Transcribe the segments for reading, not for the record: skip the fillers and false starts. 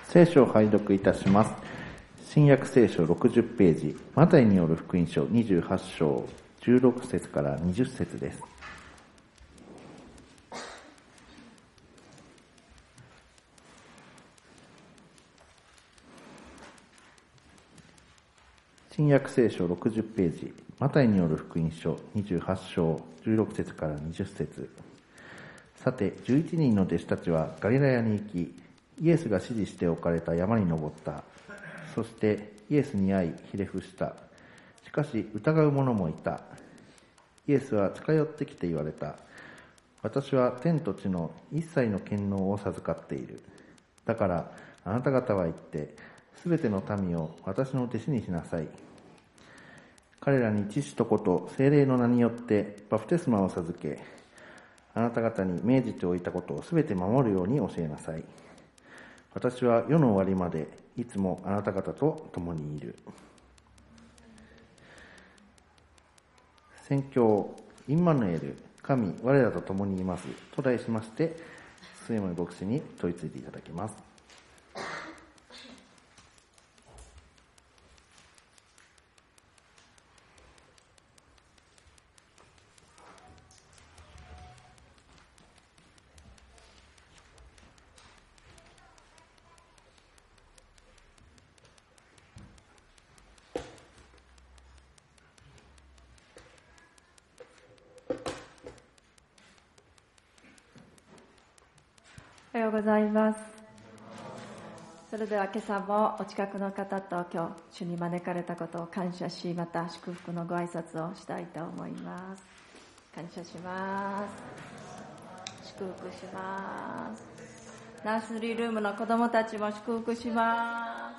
聖書を拝読いたします。新約聖書60ページ、マタイによる福音書28章16節から20節です。新約聖書60ページ、マタイによる福音書28章16節から20節。さて、11人の弟子たちはガリラヤに行き、イエスが指示しておかれた山に登った。そしてイエスに会いひれ伏した。しかし疑う者もいた。イエスは近寄ってきて言われた。私は天と地の一切の権能を授かっている。だからあなた方は行って、すべての民を私の弟子にしなさい。彼らに父と子と聖霊の名によってバプテスマを授け、あなた方に命じておいたことをすべて守るように教えなさい。私は世の終わりまでいつもあなた方と共にいる。宣教インマヌエル、神我らと共にいますと題しまして、末森牧師に問いついていただきます。 おはようございます。それでは今朝もお近くの方と今日主に招かれたことを感謝し、また祝福のご挨拶をしたいと思います。感謝します。祝福します。ナースリールームの子どもたちも祝福します。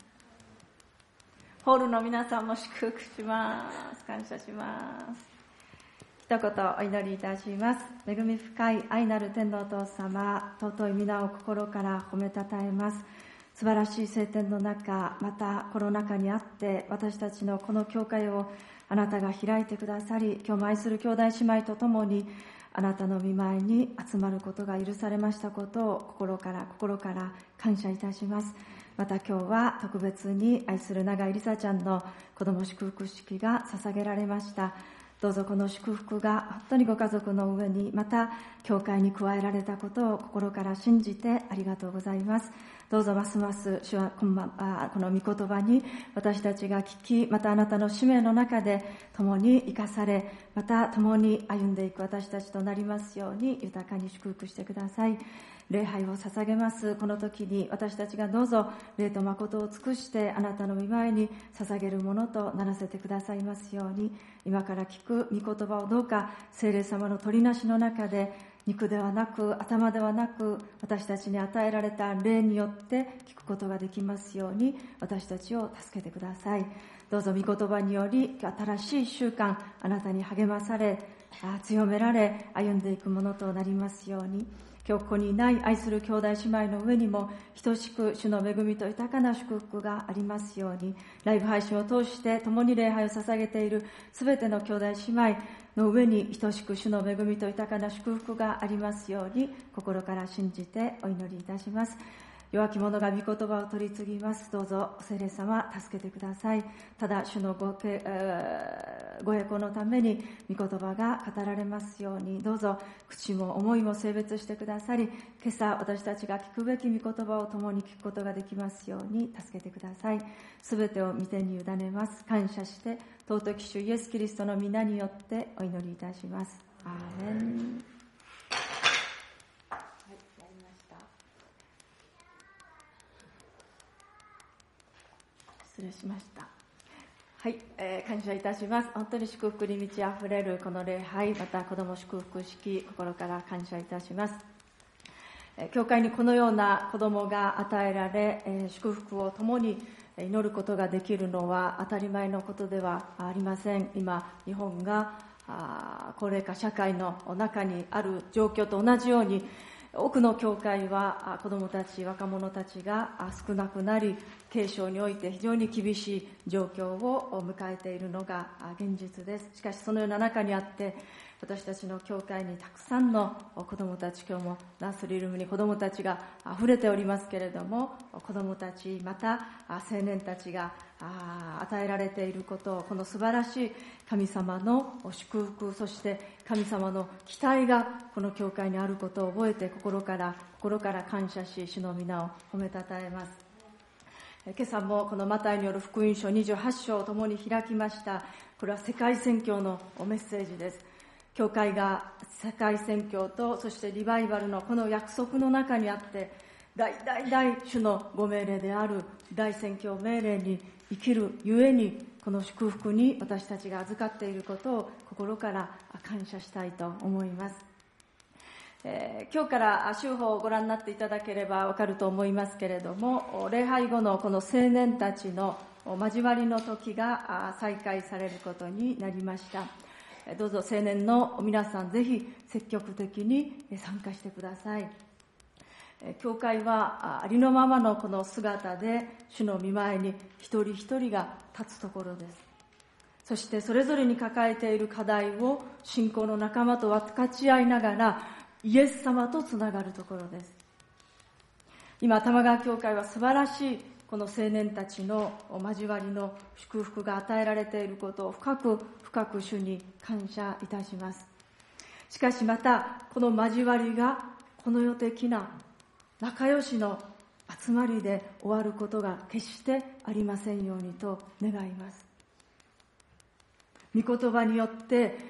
ホールの皆さんも祝福します。感謝します。一言お祈りいたします。恵み深い愛なる天のお父様、尊い皆を心から褒めたたえます。素晴らしい聖典の中、またコロナ禍にあって私たちのこの教会をあなたが開いてくださり、今日も愛する兄弟姉妹と共にあなたの御前に集まることが許されましたことを心から感謝いたします。また今日は特別に愛する永井梨沙ちゃんの子ども祝福式が捧げられました。どうぞこの祝福が本当にご家族の上に、また教会に加えられたことを心から信じてありがとうございます。どうぞますます主はこの御言葉に私たちが聞き、またあなたの使命の中で共に生かされ、また共に歩んでいく私たちとなりますように豊かに祝福してください。礼拝を捧げますこの時に、私たちがどうぞ礼と誠を尽くしてあなたの御前に捧げるものとならせてくださいますように、今から聞く御言葉をどうか聖霊様の取りなしの中で、肉ではなく頭ではなく私たちに与えられた霊によって聞くことができますように、私たちを助けてください。どうぞ御言葉により新しい習慣、あなたに励まされ強められ歩んでいくものとなりますように、今日ここにいない愛する兄弟姉妹の上にも等しく主の恵みと豊かな祝福がありますように、ライブ配信を通して共に礼拝を捧げているすべての兄弟姉妹の上に等しく主の恵みと豊かな祝福がありますように心から信じてお祈りいたします。弱き者が御言葉を取り次ぎます。どうぞ聖霊様助けてください。ただ主のご栄光のために御言葉が語られますように、どうぞ口も思いも性別してくださり、今朝私たちが聞くべき御言葉を共に聞くことができますように助けてください。すべてを御手に委ねます。感謝して尊き主イエスキリストの皆によってお祈りいたします。アーメン。失礼しました。はい、感謝いたします。本当に祝福に満ち溢れるこの礼拝、また子ども祝福式、心から感謝いたします。教会にこのような子どもが与えられ、祝福を共に祈ることができるのは当たり前のことではありません。今日本が高齢化社会の中にある状況と同じように、多くの教会は子どもたち、若者たちが少なくなり、 継承において非常に厳しい状況を迎えているのが現実です。しかしそのような中にあって私たちの教会にたくさんの子どもたち、今日もナースリールームに子どもたちがあふれておりますけれども、子どもたちまた青年たちが与えられていることを、この素晴らしい神様の祝福、そして神様の期待がこの教会にあることを覚えて、心から感謝し、主の皆を褒めたたえます。今朝もこのマタイによる福音書28章を共に開きました。これは世界宣教のメッセージです。教会が世界宣教とそしてリバイバルのこの約束の中にあって、大主のご命令である大宣教命令に生きるゆえに、この祝福に私たちが預かっていることを心から感謝したいと思います。今日から週報をご覧になっていただければわかると思いますけれども、礼拝後のこの青年たちの交わりの時が再開されることになりました。どうぞ青年の皆さん、ぜひ積極的に参加してください。教会はありのままのこの姿で主の御前に一人一人が立つところです。そしてそれぞれに抱えている課題を信仰の仲間と分かち合いながらイエス様とつながるところです。今、玉川教会は素晴らしいこの青年たちの交わりの祝福が与えられていることを深く主に感謝いたします。しかしまたこの交わりがこの世的な仲良しの集まりで終わることが決してありませんようにと願います。御言葉によって、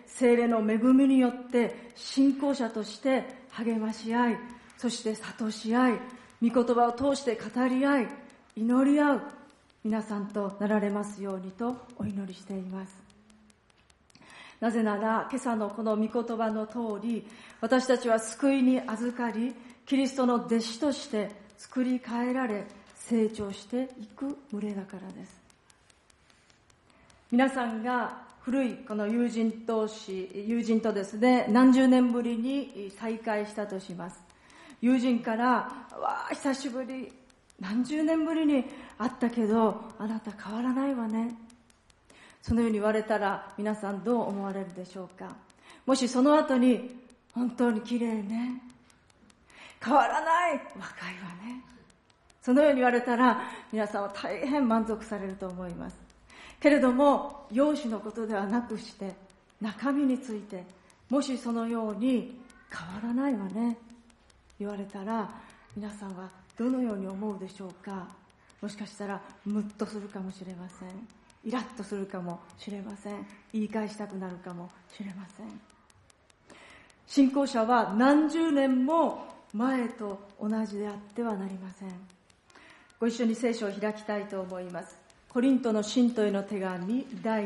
聖霊の恵みによって信仰者として励まし合い、そして諭し合い、御言葉を通して語り合い、祈り合う皆さんとなられますようにとお祈りしています。なぜなら今朝のこの御言葉の通り、私たちは救いに預かり、キリストの弟子として作り変えられ成長していく群れだからです。皆さんが古いこの友人とですね、何十年ぶりに再会したとします。友人から、わあ久しぶり、何十年ぶりに会ったけどあなた変わらないわね、そのように言われたら皆さんどう思われるでしょうか。もしその後に本当に綺麗ね、変わらない、若いわね、そのように言われたら皆さんは大変満足されると思います。けれども容姿のことではなくして中身について、もしそのように変わらないわね言われたら皆さんはどのように思うでしょうか。もしかしたらムッとするかもしれません。イラッとするかもしれません。言い返したくなるかもしれません。信仰者は何十年も前と同じであってはなりません。ご一緒に聖書を開きたいと思います。コリントの信徒への手紙第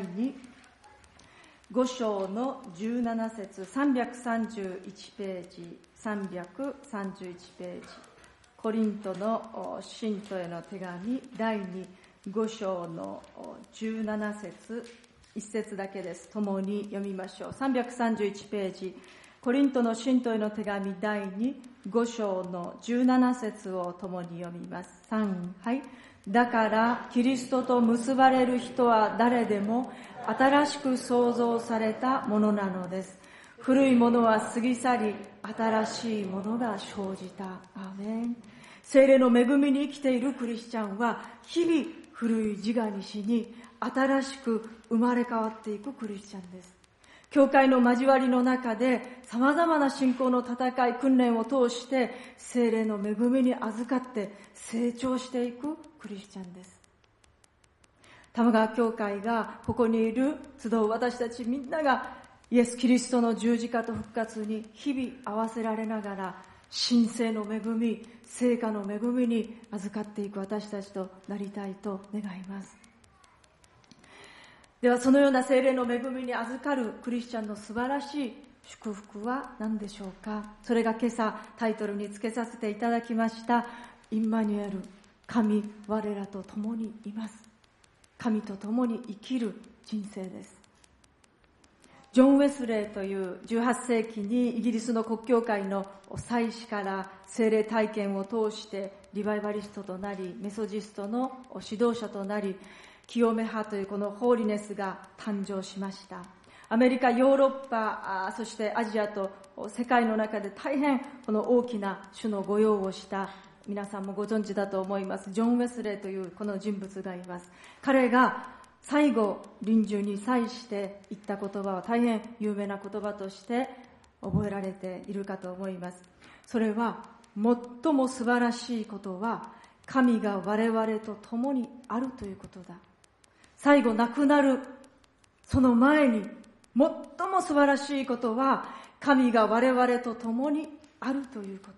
5章の17節、331ページ、331ページ。コリントの信徒への手紙第5章の17節、1節だけです。共に読みましょう。331ページ、コリントの信徒への手紙第5章の17節を共に読みます。3、はい。だからキリストと結ばれる人は誰でも新しく創造されたものなのです。古いものは過ぎ去り、新しいものが生じた。アーメン。聖霊の恵みに生きているクリスチャンは日々古い自我に死に、新しく生まれ変わっていくクリスチャンです。教会の交わりの中で様々な信仰の戦い、訓練を通して聖霊の恵みに預かって成長していくクリスチャンです。玉川教会がここにいる集う私たちみんながイエス・キリストの十字架と復活に日々合わせられながら、神聖の恵み、聖火の恵みに預かっていく私たちとなりたいと願います。ではそのような聖霊の恵みに預かるクリスチャンの素晴らしい祝福は何でしょうか。それが今朝タイトルにつけさせていただきましたインマニュエル、神我らと共にいます。神と共に生きる人生です。ジョン・ウェスレーという18世紀にイギリスの国教会の祭司から聖霊体験を通してリバイバリストとなり、メソジストの指導者となり、清め派というこのホーリネスが誕生しました。アメリカ、ヨーロッパ、そしてアジアと世界の中で大変この大きな主の御用をした皆さんもご存知だと思いますジョン・ウェスレーというこの人物がいます。彼が最後臨終に際して言った言葉は大変有名な言葉として覚えられているかと思います。それは最も素晴らしいことは神が我々と共にあるということだ。最後亡くなるその前に最も素晴らしいことは神が我々と共にあるということ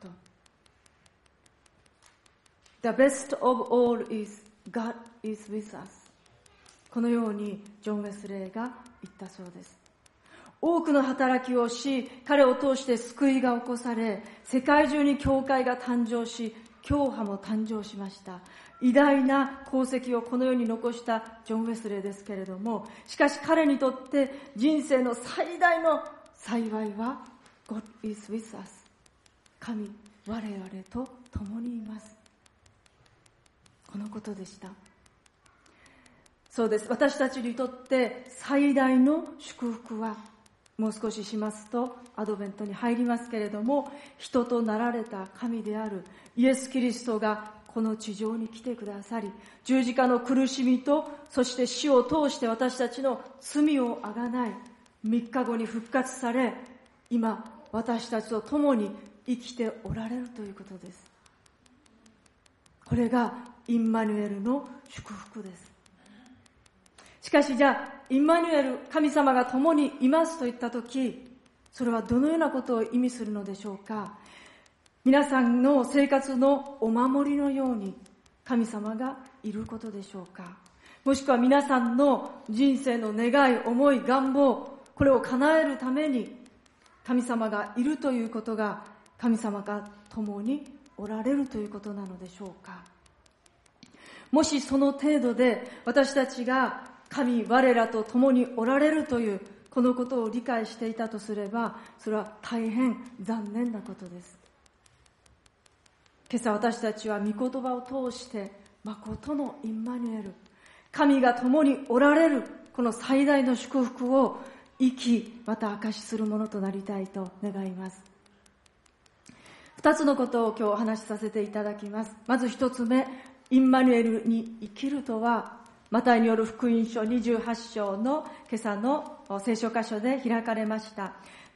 。The best of all is God is with us。 このようにジョン・ウェスレーが言ったそうです。多くの働きをし、彼を通して救いが起こされ、世界中に教会が誕生し、教派も誕生しました。偉大な功績をこの世に残したジョン・ウェスレーですけれども、しかし彼にとって人生の最大の幸いは God is with us。 神、我々と共にいます。このことでした。そうです。私たちにとって最大の祝福は、もう少ししますとアドベントに入りますけれども、人となられた神であるイエス・キリストがこの地上に来てくださり、十字架の苦しみとそして死を通して私たちの罪をあがない、3日後に復活され、今私たちと共に生きておられるということです。これがインマニュエルの祝福です。しかしじゃあインマニュエル、神様が共にいますと言ったとき、それはどのようなことを意味するのでしょうか。皆さんの生活のお守りのように神様がいることでしょうか。もしくは皆さんの人生の願い、思い、願望、これを叶えるために神様がいるということが、神様が共におられるということなのでしょうか。もしその程度で私たちが神我らと共におられるというこのことを理解していたとすれば、それは大変残念なことです。今朝私たちは御言葉を通して誠のインマニュエル、神が共におられるこの最大の祝福を生き、また証しするものとなりたいと願います。2つのことを今日お話しさせていただきます。まず1つ目、インマニュエルに生きるとは、マタイによる福音書28章の今朝の聖書箇所で開かれました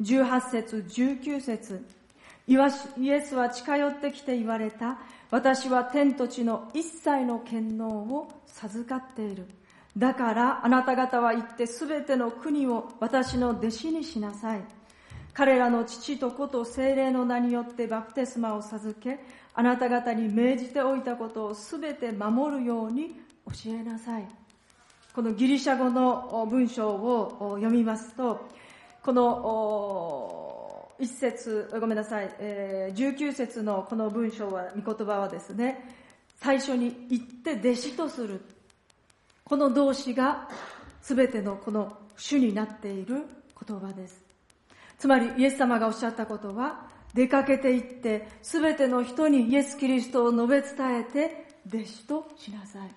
18節19節、イエスは近寄ってきて言われた。私は天と地の一切の権能を授かっている。だからあなた方は行ってすべての国を私の弟子にしなさい。彼らの父と子と聖霊の名によってバプテスマを授け、あなた方に命じておいたことをすべて守るように教えなさい。このギリシャ語の文章を読みますと、この19節のこの文章は、御言葉はですね、最初に行って弟子とする。この動詞がすべてのこの主になっている言葉です。つまりイエス様がおっしゃったことは、出かけて行ってすべての人にイエス・キリストを述べ伝えて弟子としなさい。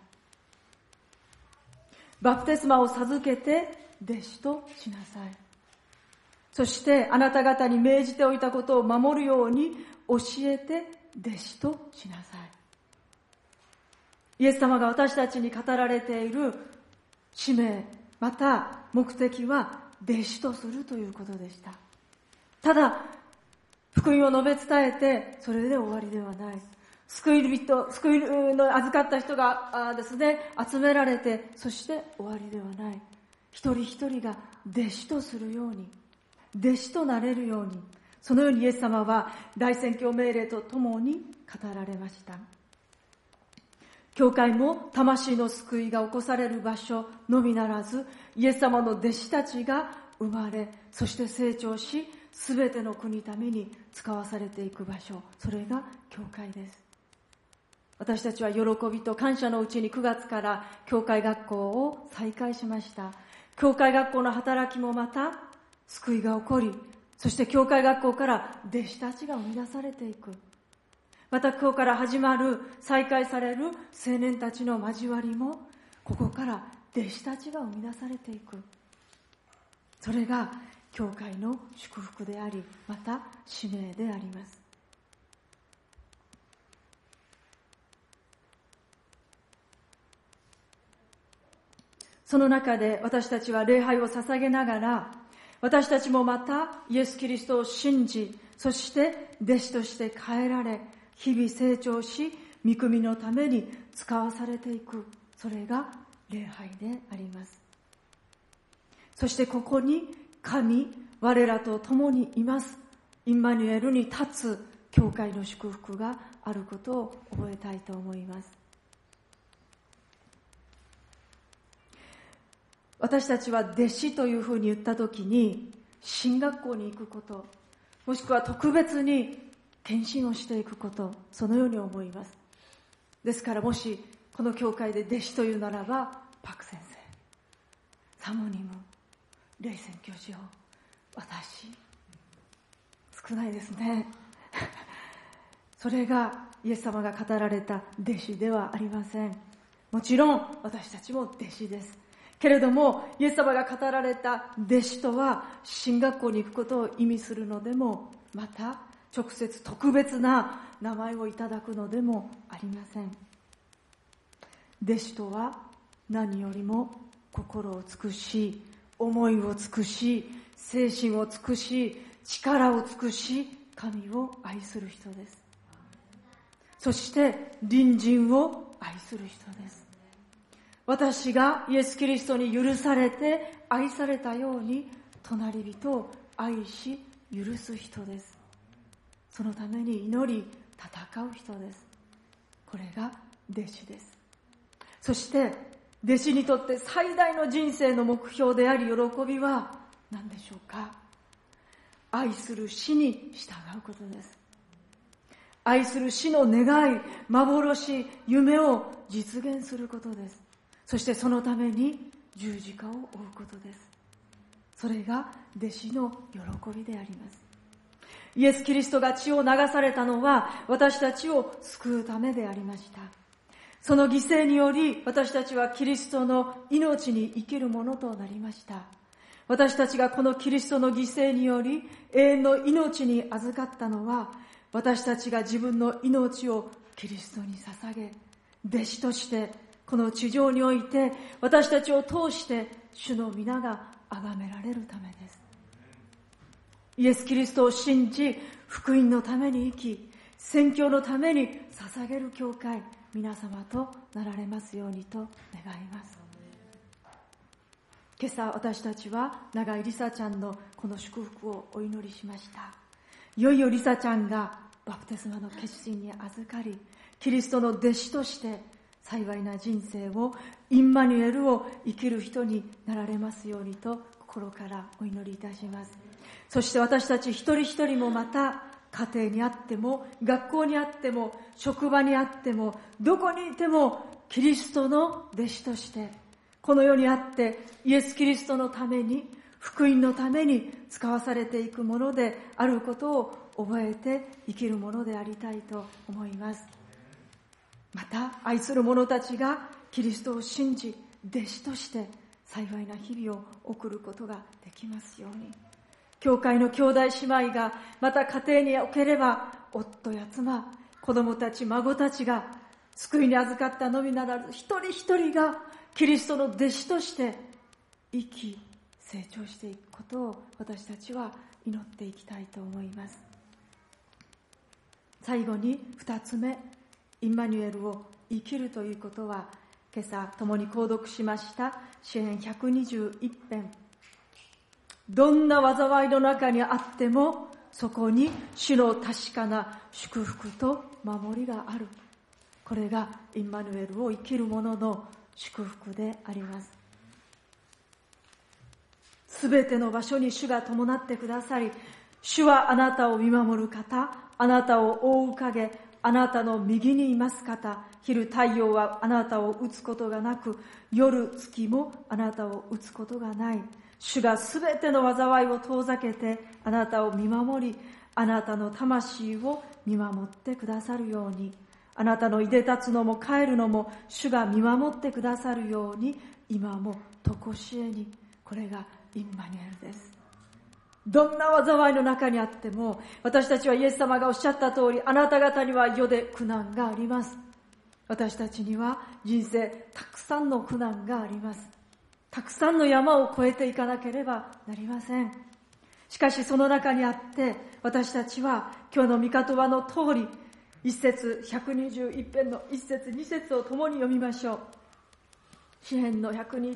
バプテスマを授けて弟子としなさい。そしてあなた方に命じておいたことを守るように教えて弟子としなさい。イエス様が私たちに語られている使命、また目的は弟子とするということでした。ただ福音を述べ伝えてそれで終わりではない。救いの預かった人がですね、集められてそして終わりではない。一人一人が弟子とするように、弟子となれるように、そのようにイエス様は大宣教命令とともに語られました。教会も魂の救いが起こされる場所のみならず、イエス様の弟子たちが生まれ、そして成長し、すべての国ために使わされていく場所、それが教会です。私たちは喜びと感謝のうちに9月から教会学校を再開しました。教会学校の働きもまた救いが起こり、そして教会学校から弟子たちが生み出されていく。 また今日から始まる再開される青年たちの交わりも、ここから弟子たちが生み出されていく。それが教会の祝福であり、また使命であります。その中で私たちは礼拝を捧げながら、私たちもまたイエス・キリストを信じ、そして弟子として変えられ、日々成長し、御国のために使わされていく。それが礼拝であります。そしてここに神、我らと共にいます、インマニュエルに立つ教会の祝福があることを覚えたいと思います。私たちは弟子というふうに言ったときに、神学校に行くこと、もしくは特別に献身をしていくこと、そのように思います。ですからもしこの教会で弟子というならば、パク先生、サモニム、レイ宣教師を、私、少ないですね。それがイエス様が語られた弟子ではありません。もちろん私たちも弟子です。けれども、イエス様が語られた弟子とは、神学校に行くことを意味するのでも、また直接特別な名前をいただくのでもありません。弟子とは何よりも心を尽くし、思いを尽くし、精神を尽くし、力を尽くし、神を愛する人です。そして隣人を愛する人です。私がイエス・キリストに許されて愛されたように、隣人を愛し許す人です。そのために祈り戦う人です。これが弟子です。そして弟子にとって最大の人生の目標であり喜びは何でしょうか。愛する死に従うことです。愛する死の願い、幻、夢を実現することです。そしてそのために十字架を追うことです。それが弟子の喜びであります。イエス・キリストが血を流されたのは私たちを救うためでありました。その犠牲により私たちはキリストの命に生きるものとなりました。私たちがこのキリストの犠牲により永遠の命に預かったのは、私たちが自分の命をキリストに捧げ、弟子としてこの地上において私たちを通して主の皆が崇められるためです。イエス・キリストを信じ、福音のために生き、宣教のために捧げる教会、皆様となられますようにと願います。今朝私たちは永井梨沙ちゃんのこの祝福をお祈りしました。いよいよ梨沙ちゃんがバプテスマの決心に預かり、キリストの弟子として幸いな人生を、インマニュエルを生きる人になられますようにと心からお祈りいたします。そして私たち一人一人もまた、家庭にあっても学校にあっても職場にあってもどこにいてもキリストの弟子としてこの世にあってイエス・キリストのために、福音のために使わされていくものであることを覚えて生きるものでありたいと思います。また愛する者たちがキリストを信じ弟子として幸いな日々を送ることができますように。教会の兄弟姉妹がまた家庭におければ夫や妻、子供たち、孫たちが救いに預かったのみならず一人一人がキリストの弟子として生き成長していくことを私たちは祈っていきたいと思います。最後に2つ目、インマニュエルを生きるということは、今朝共に購読しました詩編121編、どんな災いの中にあってもそこに主の確かな祝福と守りがある。これがインマニュエルを生きる者の祝福であります。すべての場所に主が伴ってくださり、主はあなたを見守る方、あなたを覆う影、あなたの右にいます方、昼太陽はあなたを打つことがなく、夜月もあなたを打つことがない。主がすべての災いを遠ざけてあなたを見守り、 あなたの魂を見守ってくださるように、あなたのいでたつのも帰るのも主が見守ってくださるように、今もとこしえに。これがインマニュエルです。どんな災いの中にあっても、私たちはイエス様がおっしゃった通り、あなた方には世で苦難があります。私たちには人生たくさんの苦難があります。たくさんの山を越えていかなければなりません。しかしその中にあって、私たちは今日の御言葉の通り、一節121編の一節二節を共に読みましょう。詩編の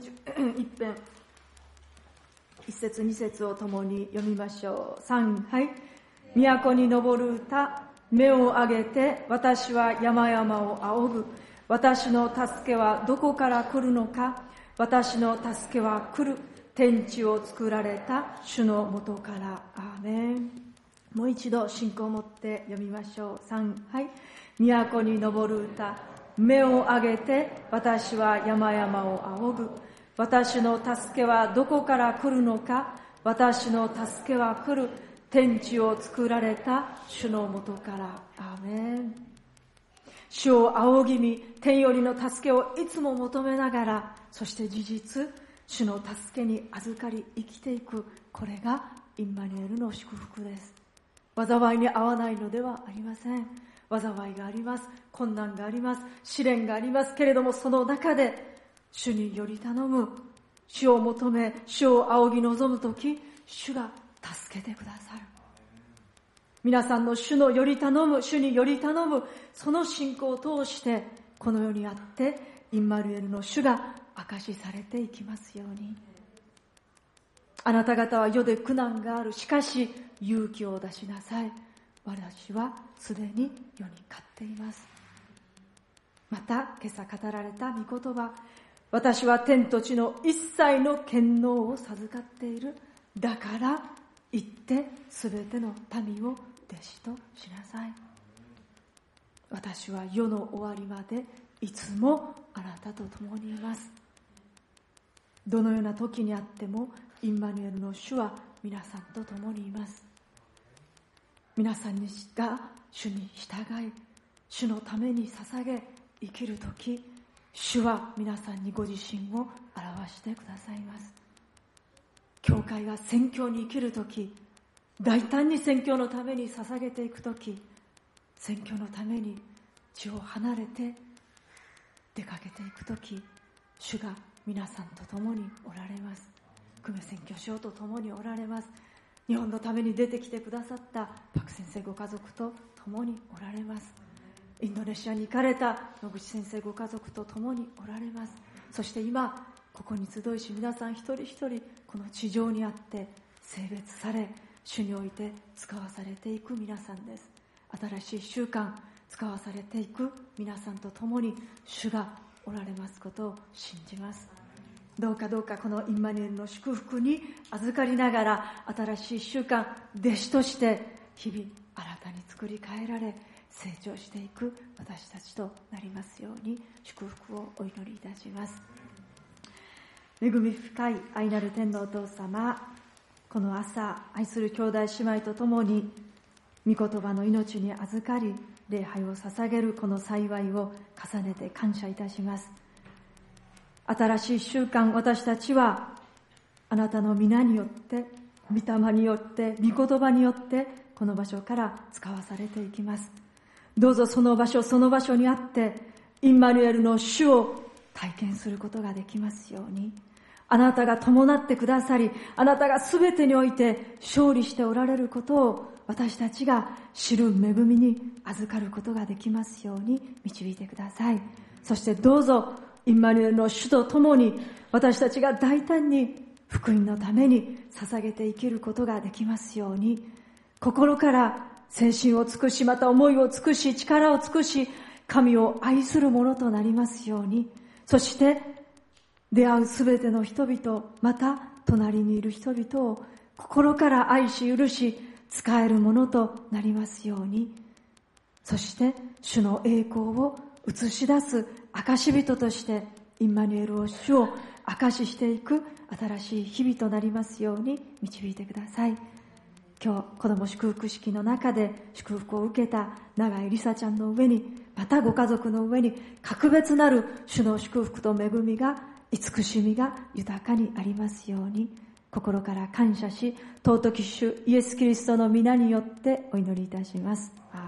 121編一節二節を共に読みましょう。3、はい。都に登る歌、目を上げて私は山々を仰ぐ。私の助けはどこから来るのか。私の助けは来る。天地を作られた主の元から。アーメン。もう一度信仰を持って読みましょう。3、はい。都に登る歌、目を上げて私は山々を仰ぐ。私の助けはどこから来るのか。私の助けは来る。天地を作られた主の元から。アーメン。主を仰ぎ見、天よりの助けをいつも求めながら、そして事実、主の助けに預かり生きていく。これがインマニュエルの祝福です。災いに遭わないのではありません。災いがあります。困難があります。試練がありますけれども、その中で主により頼む、主を求め、主を仰ぎ望むとき、主が助けてくださる。皆さんの主のより頼む、主により頼む、その信仰を通して、この世にあって、インマニュエルの主が証しされていきますように。あなた方は世で苦難がある。しかし、勇気を出しなさい。私はすでに世に勝っています。また、今朝語られた御言葉。私は天と地の一切の権能を授かっている。だから行ってすべての民を弟子としなさい。私は世の終わりまでいつもあなたと共にいます。どのような時にあってもインマニュエルの主は皆さんと共にいます。皆さんが主に従い、主のために捧げ生きるとき、主は皆さんにご自身を表してくださいます。教会が宣教に生きるとき、大胆に宣教のために捧げていくとき、宣教のために地を離れて出かけていくとき、主が皆さんと共におられます。久米宣教師と共におられます。日本のために出てきてくださったパク先生ご家族と共におられます。インドネシアに行かれた野口先生ご家族と共におられます。そして今ここに集いし、皆さん一人一人この地上にあって性別され、主において使わされていく皆さんです。新しい習慣使わされていく皆さんと共に主がおられますことを信じます。どうかこのインマニュエルの祝福に預かりながら、新しい習慣弟子として日々新たに作り変えられ成長していく私たちとなりますように、祝福をお祈りいたします。恵み深い愛なる天のお父様、この朝愛する兄弟姉妹と共に御言葉の命に預かり礼拝を捧げるこの幸いを重ねて感謝いたします。新しい習慣、私たちはあなたの皆によって、御霊によって、御言葉によってこの場所から使わされていきます。どうぞその場所その場所にあってインマニュエルの主を体験することができますように。あなたが伴ってくださり、あなたがすべてにおいて勝利しておられることを私たちが知る恵みに預かることができますように導いてください。そしてどうぞインマニュエルの主と共に私たちが大胆に福音のために捧げて生きることができますように、心から精神を尽くし、また思いを尽くし、力を尽くし、神を愛するものとなりますように。そして出会うすべての人々、また隣にいる人々を心から愛し許し使えるものとなりますように。そして主の栄光を映し出す証人としてインマニュエルを主を証ししていく新しい日々となりますように導いてください。 今日子ども祝福式の中で祝福を受けた永井梨沙ちゃんの上に、またご家族の上に格別なる主の祝福と恵みが、慈しみが豊かにありますように、心から感謝し、尊き主イエス・キリストの皆によってお祈りいたします。アーメン。